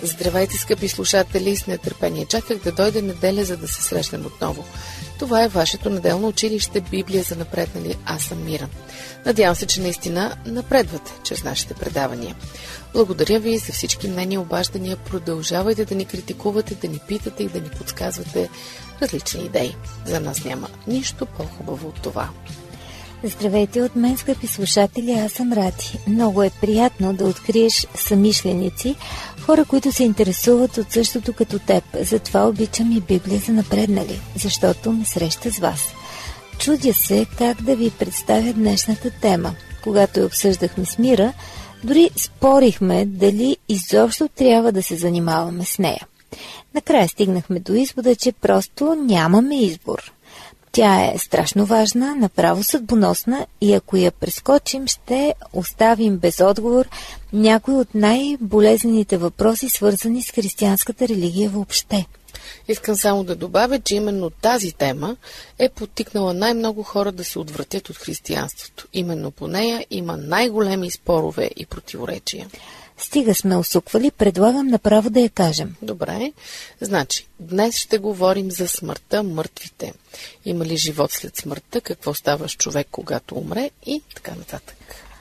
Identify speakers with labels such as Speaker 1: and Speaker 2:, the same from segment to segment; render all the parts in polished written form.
Speaker 1: Здравейте, скъпи слушатели, с нетърпение чаках да дойде неделя, за да се срещнем отново. Това е вашето неделно училище Библия за напреднали. Аз съм Мира. Надявам се, че наистина напредвате чрез нашите предавания. Благодаря ви за всички мнения, обаждания. Продължавайте да ни критикувате, да ни питате и да ни подсказвате различни идеи. За нас няма нищо по-хубаво от това.
Speaker 2: Здравейте от мен, скъпи слушатели, аз съм Ради. Много е приятно да откриеш съмишленици, хора, които се интересуват от същото като теб. Затова обичам и Библия за напреднали, защото ме среща с вас. Чудя се как да ви представя днешната тема. Когато я обсъждахме с Мира, дори спорихме дали изобщо трябва да се занимаваме с нея. Накрая стигнахме до извода, че просто нямаме избор. Тя е страшно важна, направо съдбоносна и ако я прескочим, ще оставим без отговор някои от най-болезнените въпроси, свързани с християнската религия въобще.
Speaker 1: Искам само да добавя, че именно тази тема е подтикнала най-много хора да се отвратят от християнството. Именно по нея има най-големи спорове и противоречия.
Speaker 2: Стига сме усуквали, предлагам направо да я кажем.
Speaker 1: Добре, значи, днес ще говорим за смъртта, мъртвите. Има ли живот след смъртта, какво става с човек, когато умре и така нататък.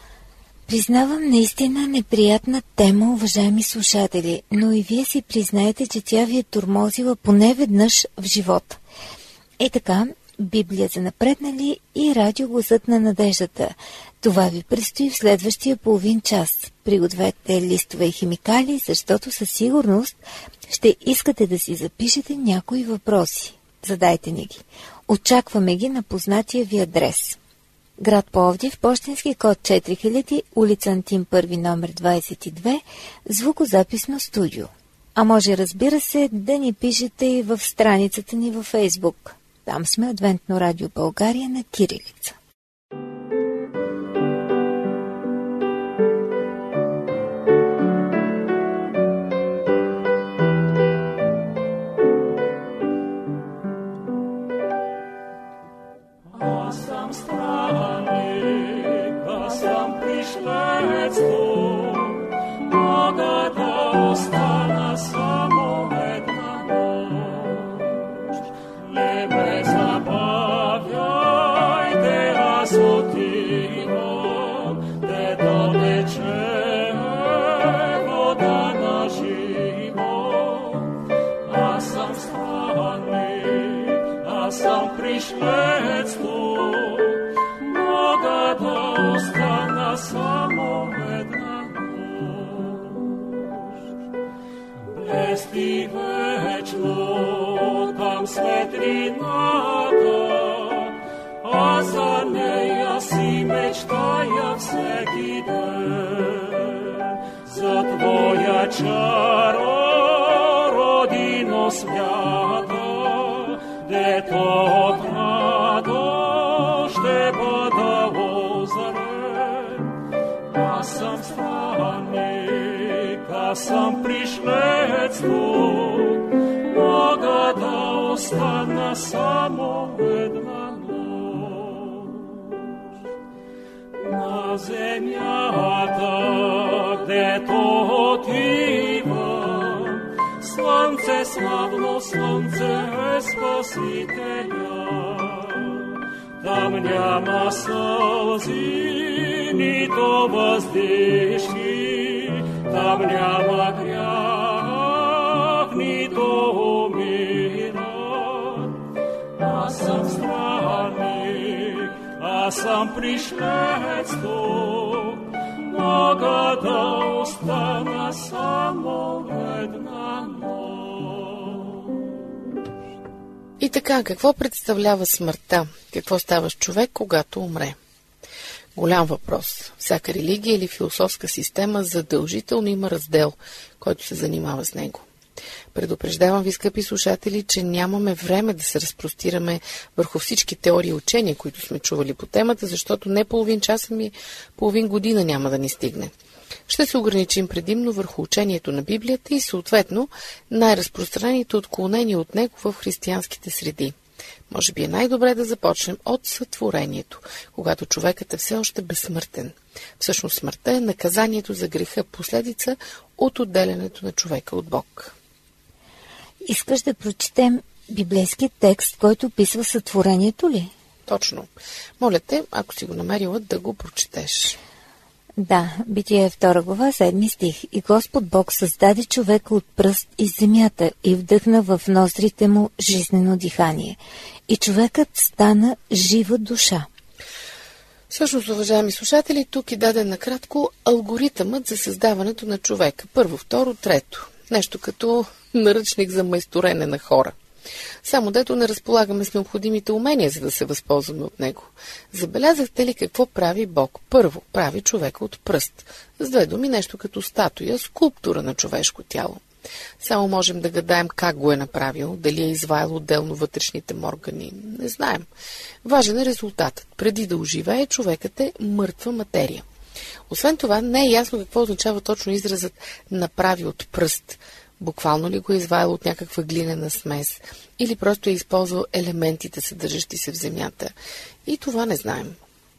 Speaker 2: Признавам наистина неприятна тема, уважаеми слушатели, но и вие си признаете, че тя ви е тормозила поне веднъж в живота. Е така, Библия за напреднали и радио Гласът на надеждата. Това ви предстои в следващия половин час. Пригответе листове и химикали, защото със сигурност ще искате да си запишете някои въпроси. Задайте ни ги. Очакваме ги на познатия ви адрес. Град Пловдив, пощенски код 4000, улица Антим 1, номер 22, звукозаписно студио. А може, разбира се, да ни пишете и в страницата ни във Фейсбук. Там сме Адвентно радио България на кирилица.
Speaker 3: Блести вечно там светлината, а за нея си мечтая всеки ден. За твоя чаро, родино свята, дето от радост ще бъда озарен. Аз съм странник, аз съм пришлец тук, мога да остана само една нощ. На земята, дето отивам, слънце, славно слънце е Спасителя. Там няма сълзи, нито въздишки, там няма грях, нито умират. Аз съм странник, аз съм пришлец тук, мога да остана само една нощ.
Speaker 1: И така, какво представлява смъртта? Какво става с човек, когато умре? Голям въпрос. Всяка религия или философска система задължително има раздел, който се занимава с него. Предупреждавам ви, скъпи слушатели, че нямаме време да се разпростираме върху всички теории и учения, които сме чували по темата, защото не половин час, ами половин година няма да ни стигне. Ще се ограничим предимно върху учението на Библията и съответно най-разпространените отклонения от него в християнските среди. Може би е най-добре да започнем от сътворението, когато човекът е все още безсмъртен. Всъщност смъртта е наказанието за греха, последица от отделянето на човека от Бог.
Speaker 2: Искаш да прочетем библейски текст, който описва сътворението ли?
Speaker 1: Точно. Моля те, ако си го намерила, да го прочетеш.
Speaker 2: Да, Битие 2 глава, 7 стих. И Господ Бог създаде човека от пръст из земята и вдъхна в ноздрите му жизнено дихание. И човекът стана жива душа.
Speaker 1: Всъщност, уважаеми слушатели, тук е даден накратко алгоритъмът за създаването на човека. Първо, второ, трето. Нещо като наръчник за майсторене на хора. Само дето не разполагаме с необходимите умения, за да се възползваме от него. Забелязахте ли какво прави Бог? Първо, прави човека от пръст. С две думи, нещо като статуя, скулптура на човешко тяло. Само можем да гадаем как го е направил, дали е изваял отделно вътрешните му органи. Не знаем. Важен е резултатът. Преди да оживее, човекът е мъртва материя. Освен това, не е ясно какво означава точно изразът «направи от пръст». Буквално ли го е изваял от някаква глинена смес или просто е използвал елементите, съдържащи се в земята. И това не знаем.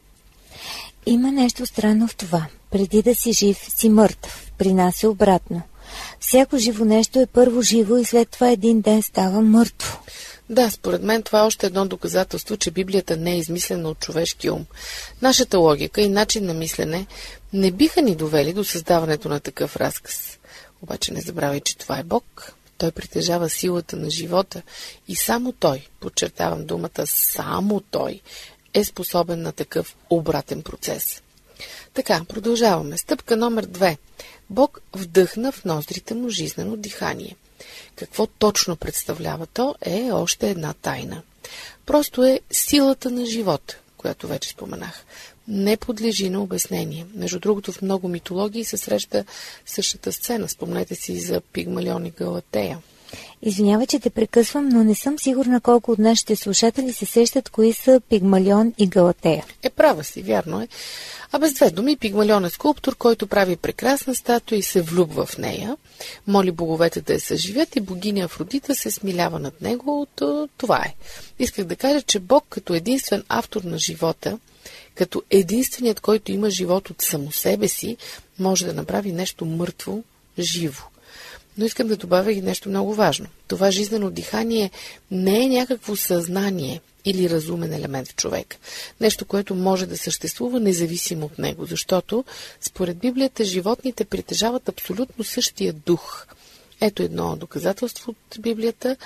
Speaker 2: Има нещо странно в това. Преди да си жив, си мъртъв. При нас е обратно. Всяко живо нещо е първо живо и след това един ден става мъртво.
Speaker 1: Да, според мен това е още едно доказателство, че Библията не е измислена от човешки ум. Нашата логика и начин на мислене не биха ни довели до създаването на такъв разказ. Обаче не забравяй, че това е Бог. Той притежава силата на живота и само Той, подчертавам думата, само Той е способен на такъв обратен процес. Така, продължаваме. Стъпка номер 2. Бог вдъхна в ноздрите му жизнено дихание. Какво точно представлява то е още една тайна. Просто е силата на живота, която вече споменах. Не подлежи на обяснение. Между другото, в много митологии се среща същата сцена. Спомнете си за Пигмалион и Галатея.
Speaker 2: Извинявай, че те прекъсвам, но не съм сигурна колко от нашите слушатели се сещат кои са Пигмалион и Галатея.
Speaker 1: Права си, вярно е. А без две думи, Пигмалион е скулптор, който прави прекрасна статуя и се влюбва в нея. Моли боговете да я съживят и богиня Афродита се смилява над него. Това е. Исках да кажа, че Бог като единствен автор на живота, като единственият, който има живот от само себе си, може да направи нещо мъртво живо. Но искам да добавя и нещо много важно. Това жизнено дихание не е някакво съзнание или разумен елемент в човек. Нещо, което може да съществува независимо от него, защото според Библията животните притежават абсолютно същия дух. Ето едно доказателство от Библията.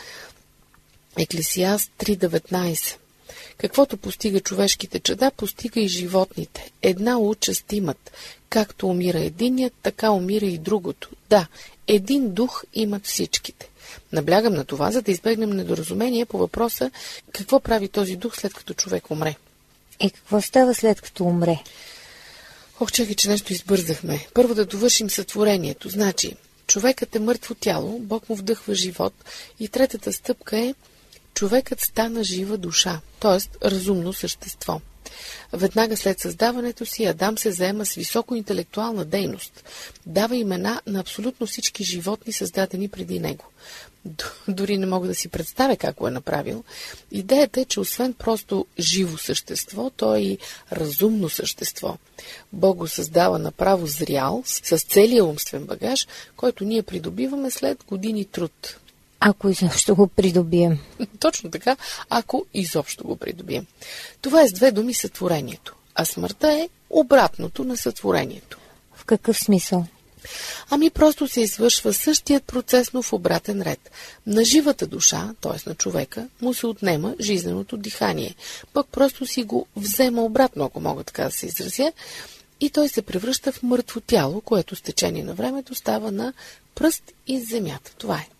Speaker 1: Еклесиаст 3.19. Каквото постига човешките чада, постига и животните. Една участ имат. Както умира единият, така умира и другото. Да, един дух имат всичките. Наблягам на това, за да избегнем недоразумение по въпроса какво прави този дух след като човек умре.
Speaker 2: И какво става след като умре?
Speaker 1: Чакай, че нещо избързахме. Първо да довършим сътворението. Значи, човекът е мъртво тяло, Бог му вдъхва живот и третата стъпка е човекът стана жива душа, т.е. разумно същество. Веднага след създаването си Адам се заема с високо интелектуална дейност. Дава имена на абсолютно всички животни, създадени преди него. Дори не мога да си представя как го е направил. Идеята е, че освен просто живо същество, то е и разумно същество. Бог го създава направо зрял, с целия умствен багаж, който ние придобиваме след години труд.
Speaker 2: Ако изобщо го придобием.
Speaker 1: Точно така, ако изобщо го придобием. Това е с две думи сътворението, а смъртта е обратното на сътворението.
Speaker 2: В какъв смисъл?
Speaker 1: Просто се извършва същият процес, но в обратен ред. На живата душа, т.е. на човека, му се отнема жизненото дихание. Пък просто си го взема обратно, ако мога така да се изразя, и той се превръща в мъртво тяло, което с течение на времето става на пръст из земята. Това е.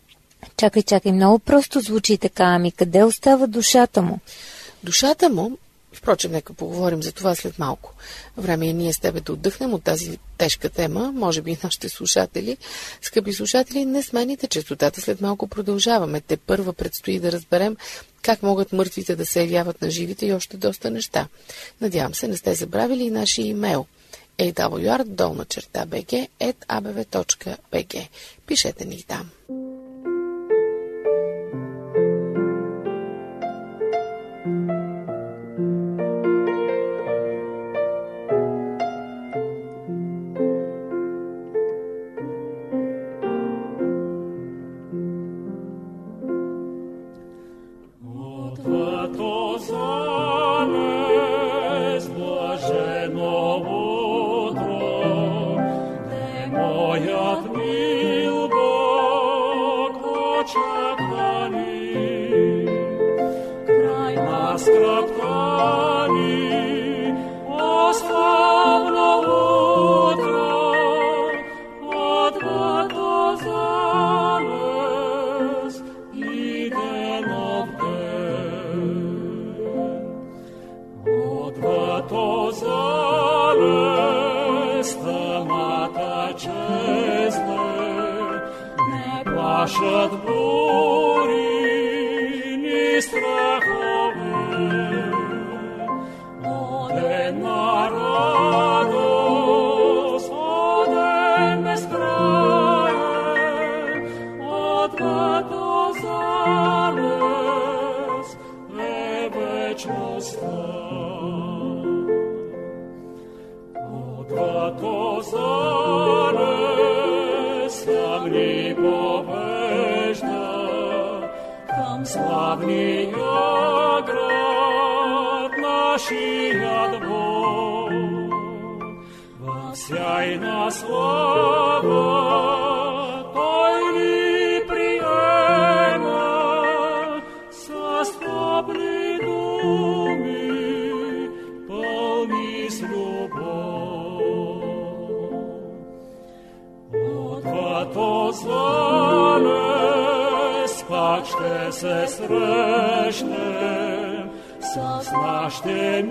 Speaker 2: Чакай, много просто звучи така. Ами къде остава душата му?
Speaker 1: Душата му, впрочем, нека поговорим за това след малко. Време е ние с тебе да отдъхнем от тази тежка тема, може би и нашите слушатели. Скъпи слушатели, не смените честотата, след малко продължаваме. Те първа предстои да разберем как могат мъртвите да се явяват на живите и още доста неща. Надявам се, не сте забравили и нашия имейл awr@bg.abv.bg. Пишете ни там.
Speaker 3: Твоят мил Бог очаквани, край на скръптани, оставно утро, отвъдно залез и денов ден. Отвъдно залез тъмната чезне, не плашат бури ни страхове. Оден на радост, оден безкраен, отвъдно залез е вечността. Отвъдно залез ни повежда към славния град нашия Бог. Във сяйна слава Той ни приема с топли думи, пълни с любов. Отвъдно залез пак ще се срещнем с нашите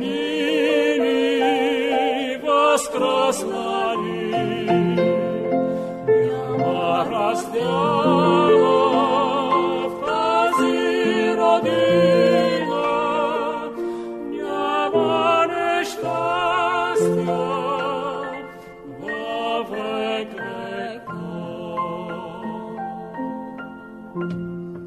Speaker 3: мили възкръснали. Няма раздяла в тази родина, няма нещастия във век веков.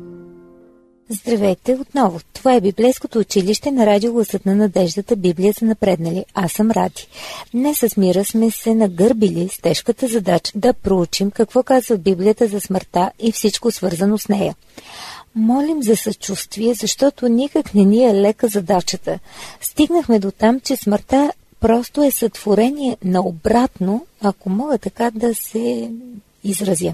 Speaker 2: Здравейте отново! Това е Библейското училище на радио Гласът на надеждата, Библия за напреднали. Аз съм Ради. Днес с Мира сме се нагърбили с тежката задача да проучим какво казва Библията за смъртта и всичко свързано с нея. Молим за съчувствие, защото никак не ни е лека задачата. Стигнахме до там, че смъртта просто е сътворение на обратно, ако мога така да се изразя.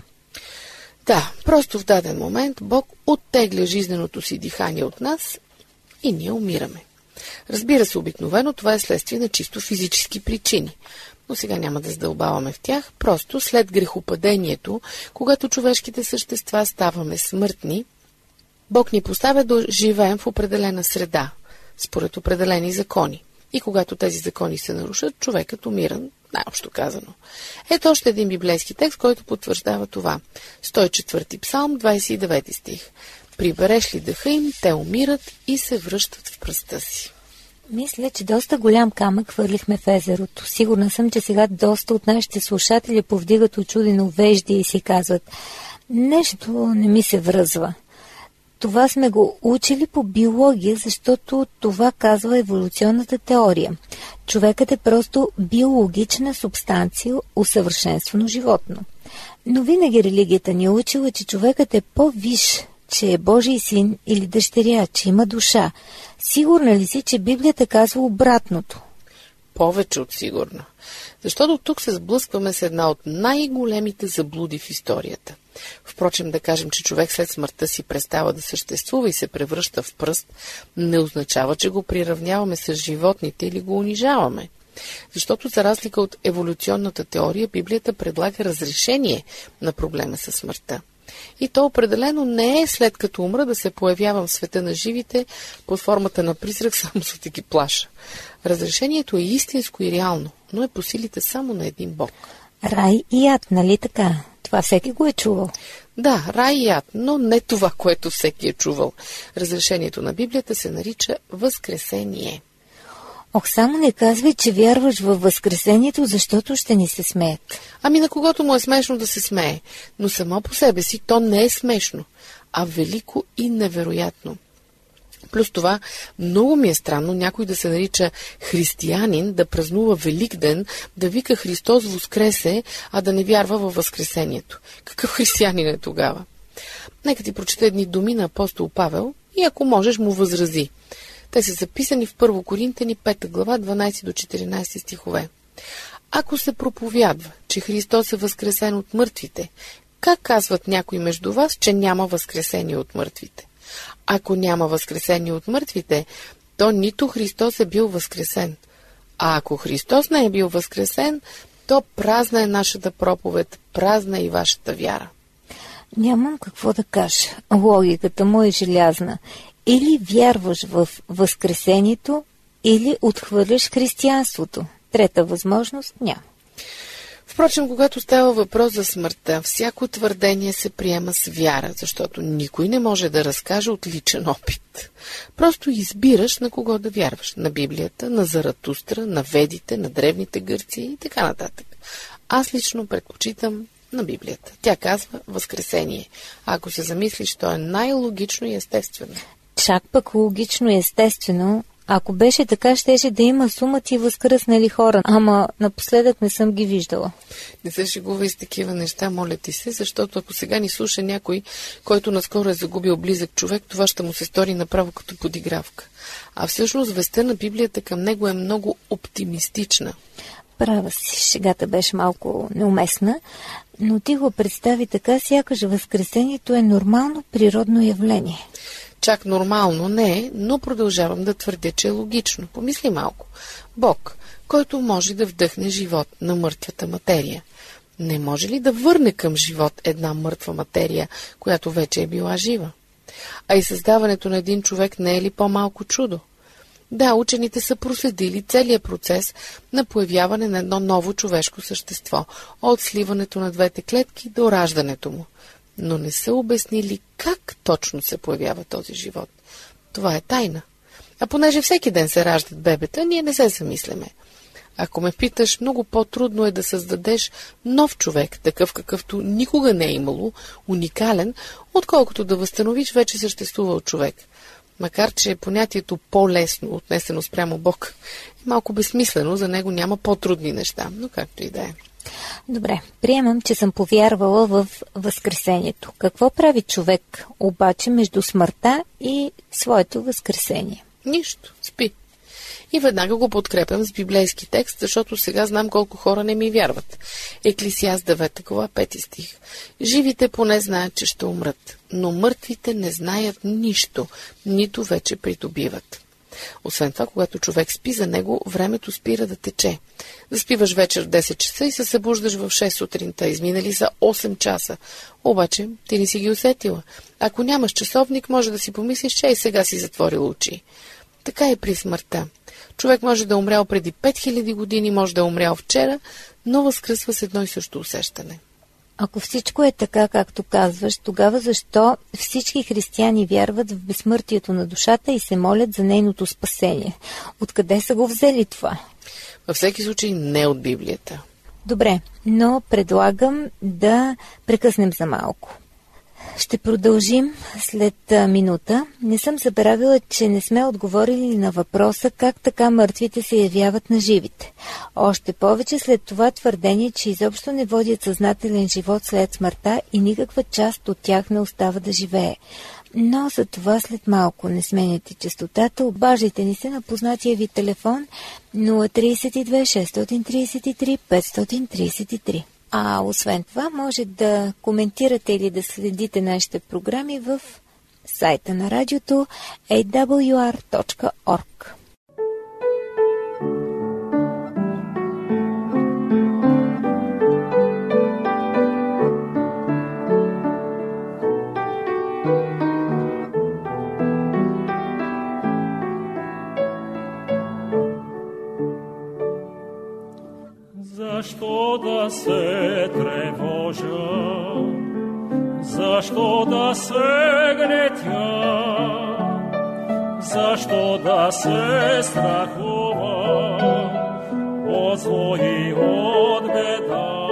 Speaker 1: Да, просто в даден момент Бог оттегля жизненото си дихание от нас и ние умираме. Разбира се, обикновено това е следствие на чисто физически причини, но сега няма да задълбаваме в тях. Просто след грехопадението, когато човешките същества ставаме смъртни, Бог ни поставя да живеем в определена среда, според определени закони. И когато тези закони се нарушат, човекът умира, най-общо казано. Ето още един библейски текст, който потвърждава това. 104 псалм, 29 стих. Прибереш ли дъха им, те умират и се връщат в пръста си.
Speaker 2: Мисля, че доста голям камък хвърлихме в езерото. Сигурна съм, че сега доста от нашите слушатели повдигат очудено вежди и си казват: нещо не ми се връзва. Това сме го учили по биология, защото това казва еволюционната теория. Човекът е просто биологична субстанция, усъвършенствано животно. Но винаги религията ни е учила, че човекът е по-висш, че е Божий син или дъщеря, че има душа. Сигурна ли си, че Библията казва обратното?
Speaker 1: Повече от сигурно. Защото тук се сблъскваме с една от най-големите заблуди в историята. Впрочем, да кажем, че човек след смъртта си престава да съществува и се превръща в пръст, не означава, че го приравняваме с животните или го унижаваме. Защото за разлика от еволюционната теория, Библията предлага разрешение на проблема със смъртта. И то определено не е след като умра да се появявам в света на живите под формата на призрак, само за да ги плаша. Разрешението е истинско и реално, но е по силите само на един Бог.
Speaker 2: Рай и ад, нали така? Това всеки го е чувал.
Speaker 1: Да, рай и ад, но не това, което всеки е чувал. Разрешението на Библията се нарича възкресение.
Speaker 2: Ох, само не казвай, че вярваш във възкресението, защото ще ни се смеят.
Speaker 1: Ами на когото му е смешно да се смее, но само по себе си то не е смешно, а велико и невероятно. Плюс това, много ми е странно някой да се нарича християнин, да празнува Великден, да вика Христос воскресе, а да не вярва във възкресението. Какъв християнин е тогава? Нека ти прочета едни думи на апостол Павел и ако можеш му възрази. Те са записани в 1 Коринтяни 5 глава 12 до 14 стихове. Ако се проповядва, че Христос е възкресен от мъртвите, как казват някои между вас, че няма възкресение от мъртвите? Ако няма възкресение от мъртвите, то нито Христос е бил възкресен. А ако Христос не е бил възкресен, то празна е нашата проповед, празна е и вашата вяра.
Speaker 2: Нямам какво да кажа. Логиката му е желязна. Или вярваш в възкресението, или отхвърляш християнството. Трета възможност няма.
Speaker 1: Впрочем, когато става въпрос за смъртта, всяко твърдение се приема с вяра, защото никой не може да разкаже от личен опит. Просто избираш на кого да вярваш. На Библията, на Заратустра, на ведите, на древните гърци и така нататък. Аз лично предпочитам на Библията. Тя казва възкресение. А ако се замислиш, то е най-логично и естествено.
Speaker 2: Чак пък логично и естествено. Ако беше така, щеше да има сумати възкръснали хора, ама напоследък не съм ги виждала.
Speaker 1: Не се шегува и с такива неща, моля ти се, защото ако сега ни слуша някой, който наскоро е загубил близък човек, това ще му се стори направо като подигравка. А всъщност вестта на Библията към него е много оптимистична.
Speaker 2: Права си, шегата беше малко неуместна, но ти го представи така, сякаш възкресението е нормално природно явление.
Speaker 1: Чак нормално не е, но продължавам да твърдя, че е логично. Помисли малко. Бог, който може да вдъхне живот на мъртвата материя, не може ли да върне към живот една мъртва материя, която вече е била жива? А и създаването на един човек не е ли по-малко чудо? Да, учените са проследили целият процес на появяване на едно ново човешко същество, от сливането на двете клетки до раждането му. Но не са обяснили как точно се появява този живот. Това е тайна. А понеже всеки ден се раждат бебета, ние не се замисляме. Ако ме питаш, много по-трудно е да създадеш нов човек, такъв какъвто никога не е имало, уникален, отколкото да възстановиш вече съществувал човек. Макар че понятието по-лесно, отнесено спрямо Бог, е малко безсмислено, за него няма по-трудни неща, но както и да е.
Speaker 2: Добре, приемам, че съм повярвала в възкресението. Какво прави човек обаче между смъртта и своето възкресение?
Speaker 1: Нищо, спи. И веднага го подкрепям с библейски текст, защото сега знам колко хора не ми вярват. Еклесиаст 9 глава 5 стих. Живите поне знаят, че ще умрат, но мъртвите не знаят нищо, нито вече придобиват. Освен това, когато човек спи, за него времето спира да тече. Заспиваш вечер в 10 часа и се събуждаш в 6 сутринта. Изминали за 8 часа. Обаче ти не си ги усетила. Ако нямаш часовник, може да си помислиш, че и сега си затворил очи. Така е при смъртта. Човек може да е умрял преди 5000 години, може да е умрял вчера, но възкръсва с едно и също усещане.
Speaker 2: Ако всичко е така, както казваш, тогава защо всички християни вярват в безсмъртието на душата и се молят за нейното спасение? Откъде са го взели това?
Speaker 1: Във всеки случай не от Библията.
Speaker 2: Добре, но предлагам да прекъснем за малко. Ще продължим след минута. Не съм забравила, че не сме отговорили на въпроса как така мъртвите се явяват на живите. Още повече след това твърдение, че изобщо не водят съзнателен живот след смъртта и никаква част от тях не остава да живее. Но за това след малко. Не сменяйте честотата, обаждайте ни се на познатия ви телефон 032 633 533. А освен това, може да коментирате или да следите нашите програми в сайта на радиото awr.org.
Speaker 3: Защо да се тревожа? Защо да се гнетя? Защо да се страхува от зло и от беда?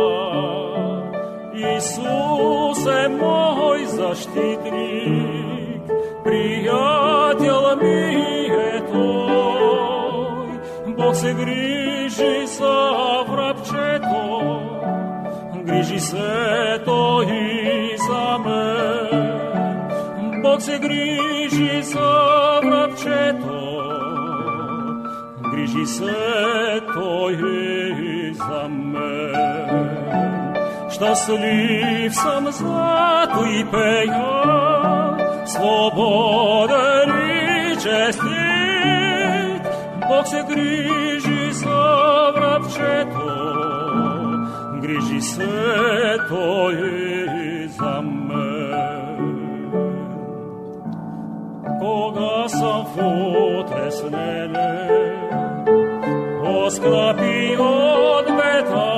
Speaker 3: Исус е мой защитник, приятел ми е Той. Бог се грижи за врабчето, грижи се Той и за мен. Бог се грижи за врабчето, грижи се Той и за мен. Щастлив съм, зато и пея, свободен и честит. Бог се грижи за врабчето, грижи се Той за мен. Кога съм в утеснение, оскъпи от беда,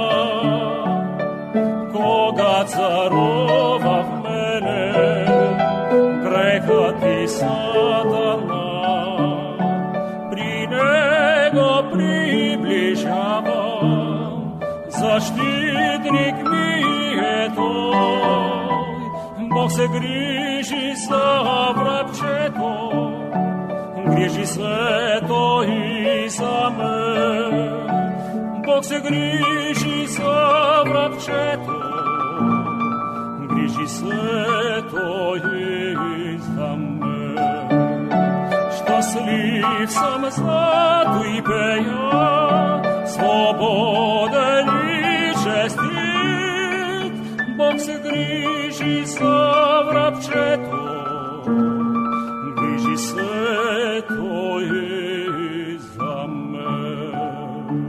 Speaker 3: кога царува в мене грехът и сатана, при него приближавам, защитник ми е Той. Бог се грижи за врабчето, грижи се Той за мен. Бог се грижи за врабчето, грижи се Той за мен. Щастлив съм, зато и пея, свободен и честит. Бог се грижи за врабчето, грижи се Той за мен.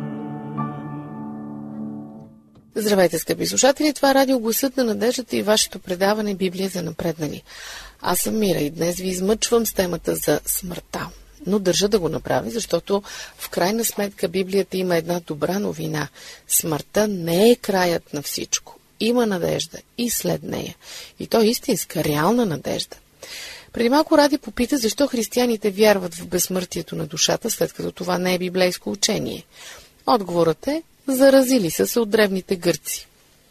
Speaker 1: Здравейте, скъпи слушатели! Това е радио Гласът на надеждата и вашето предаване Библия за напреднали. Аз съм Мира и днес ви измъчвам с темата за смъртта. Но държа да го направя, защото в крайна сметка Библията има една добра новина. Смъртта не е краят на всичко. Има надежда и след нея. И то е истинска, реална надежда. Преди малко Ради попита защо християните вярват в безсмъртието на душата, след като това не е библейско учение. Отговорът е: заразили са се от древните гърци.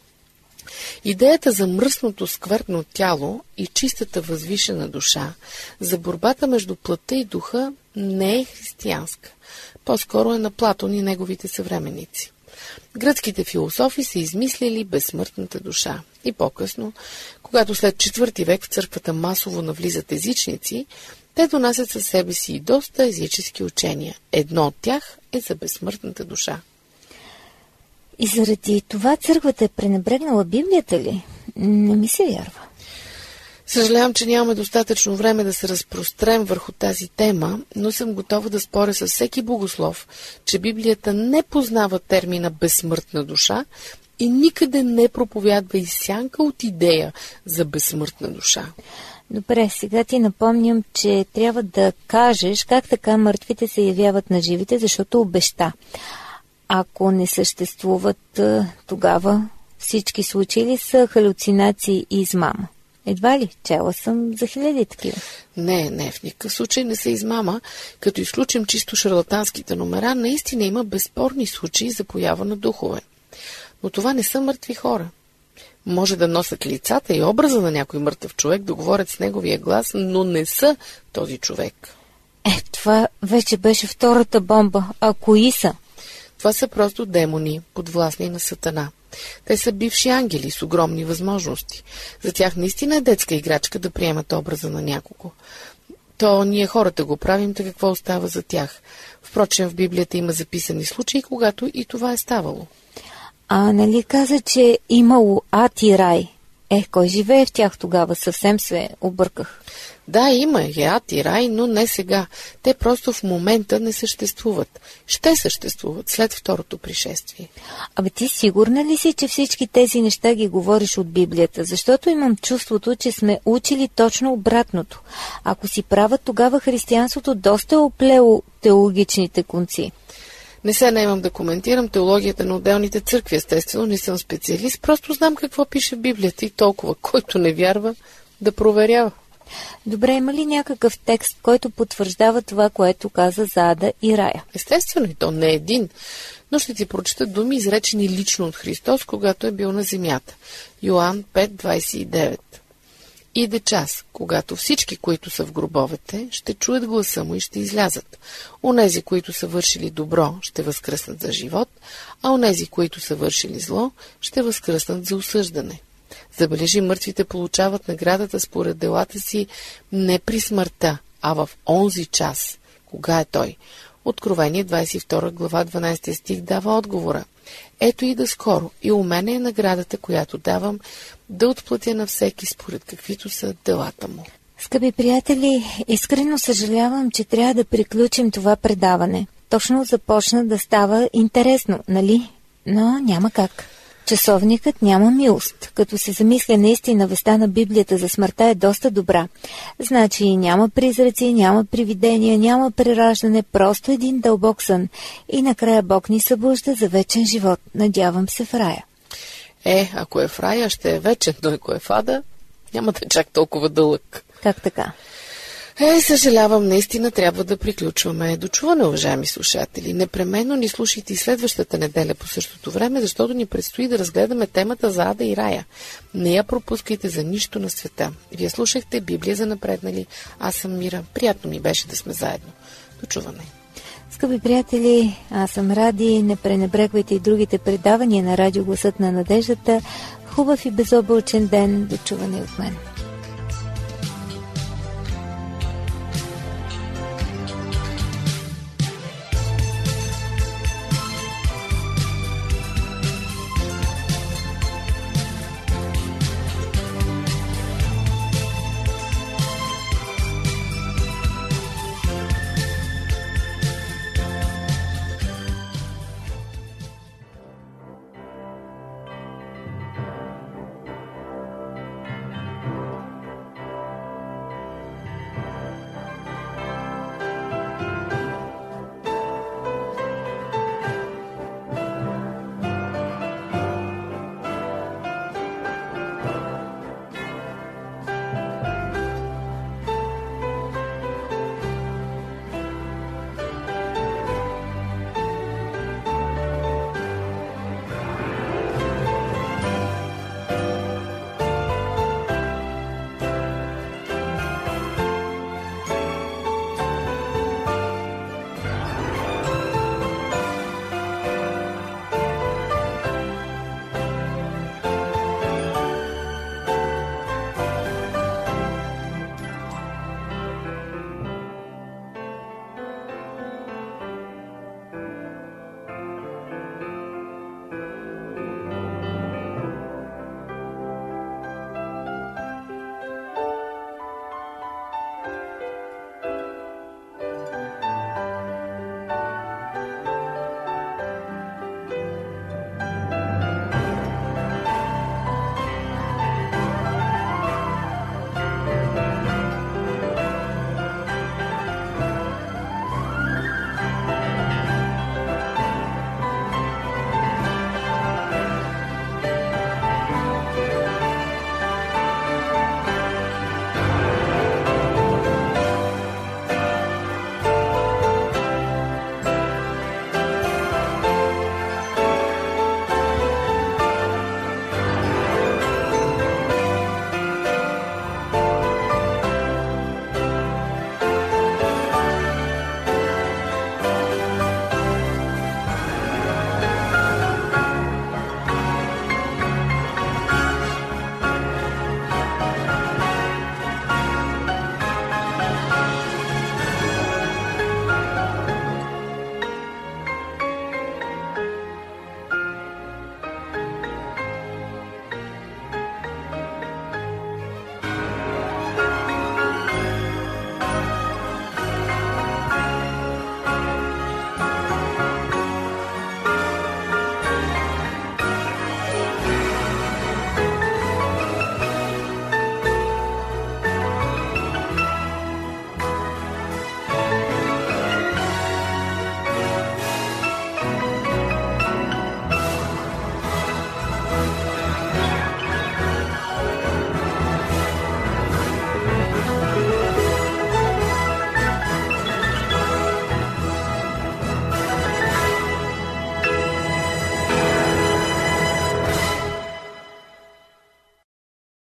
Speaker 1: Идеята за мръсното скверно тяло и чистата възвишена душа, за борбата между плътта и духа, не е християнска. По-скоро е на Платон и неговите съвременници. Гръцките философи са измислили безсмъртната душа. И по-късно, когато след 4 век в църквата масово навлизат езичници, те донасят със себе си и доста езически учения. Едно от тях е за безсмъртната душа.
Speaker 2: И заради това църквата е пренебрегнала Библията ли? Не ми се вярва.
Speaker 1: Съжалявам, че нямаме достатъчно време да се разпрострем върху тази тема, но съм готова да споря с всеки богослов, че Библията не познава термина безсмъртна душа и никъде не проповядва и сянка от идея за безсмъртна душа.
Speaker 2: Добре, сега ти напомням, че трябва да кажеш как така мъртвите се явяват на живите, защото обеща. Ако не съществуват, тогава всички случаи ли са халюцинации и измама? Едва ли? Чела съм за 1000 такива.
Speaker 1: Не, в никакъв случай не са измама. Като изключим чисто шарлатанските номера, наистина има безспорни случаи за поява на духове. Но това не са мъртви хора. Може да носят лицата и образа на някой мъртъв човек, да говорят с неговия глас, но не са този човек.
Speaker 2: Това вече беше втората бомба. А кои са?
Speaker 1: Това са просто демони, подвластни на Сатана. Те са бивши ангели с огромни възможности. За тях наистина е детска играчка да приемат образа на някого. То ние хората го правим, така какво остава за тях? Впрочем, в Библията има записани случаи, когато и това е ставало.
Speaker 2: А нали каза, че имало ад и рай? Кой живее в тях тогава? Съвсем се обърках.
Speaker 1: Да, има и ад и рай, но не сега. Те просто в момента не съществуват. Ще съществуват след второто пришествие.
Speaker 2: Абе ти сигурна ли си, че всички тези неща ги говориш от Библията? Защото имам чувството, че сме учили точно обратното. Ако си права, тогава християнството доста е оплело теологичните конци.
Speaker 1: Не се наемам да коментирам теологията на отделните църкви, естествено, не съм специалист, просто знам какво пише в Библията и толкова, който не вярва, да проверява.
Speaker 2: Добре, има ли някакъв текст, който потвърждава това, което каза за ада и рая?
Speaker 1: Естествено, и то не е един, но ще ти прочета думи, изречени лично от Христос, когато е бил на земята. Йоан 5:29. Иде час, когато всички, които са в гробовете, ще чуят гласа му и ще излязат. Онези, които са вършили добро, ще възкръснат за живот, а онези, които са вършили зло, ще възкръснат за осъждане. Забележи, мъртвите получават наградата според делата си не при смъртта, а в онзи час. Кога е той? Откровение 22 глава 12 стих дава отговора. Ето и да скоро, и у мене е наградата, която давам, да отплатя на всеки според каквито са делата му.
Speaker 2: Скъпи приятели, искрено съжалявам, че трябва да приключим това предаване. Точно започна да става интересно, нали? Но няма как. Часовникът няма милост. Като се замисля, наистина веста на Библията за смъртта е доста добра. Значи няма призраци, няма привидения, няма прераждане, просто един дълбок сън. И накрая Бог ни събужда за вечен живот. Надявам се в рая.
Speaker 1: Ако е в рая, ще е вечен, но ако е в ада, няма да е чак толкова дълъг.
Speaker 2: Как така?
Speaker 1: Съжалявам, наистина трябва да приключваме. До чуване, уважаеми слушатели. Непременно ни слушайте и следващата неделя по същото време, защото ни предстои да разгледаме темата за ада и рая. Не я пропускайте за нищо на света. Вие слушахте Библия за напреднали. Аз съм Мира. Приятно ми беше да сме заедно. До чуване.
Speaker 2: Скъпи приятели, аз съм Ради. Не пренебрегвайте и другите предавания на Радио Гласът на надеждата. Хубав и безоблачен ден. До чуване от мен.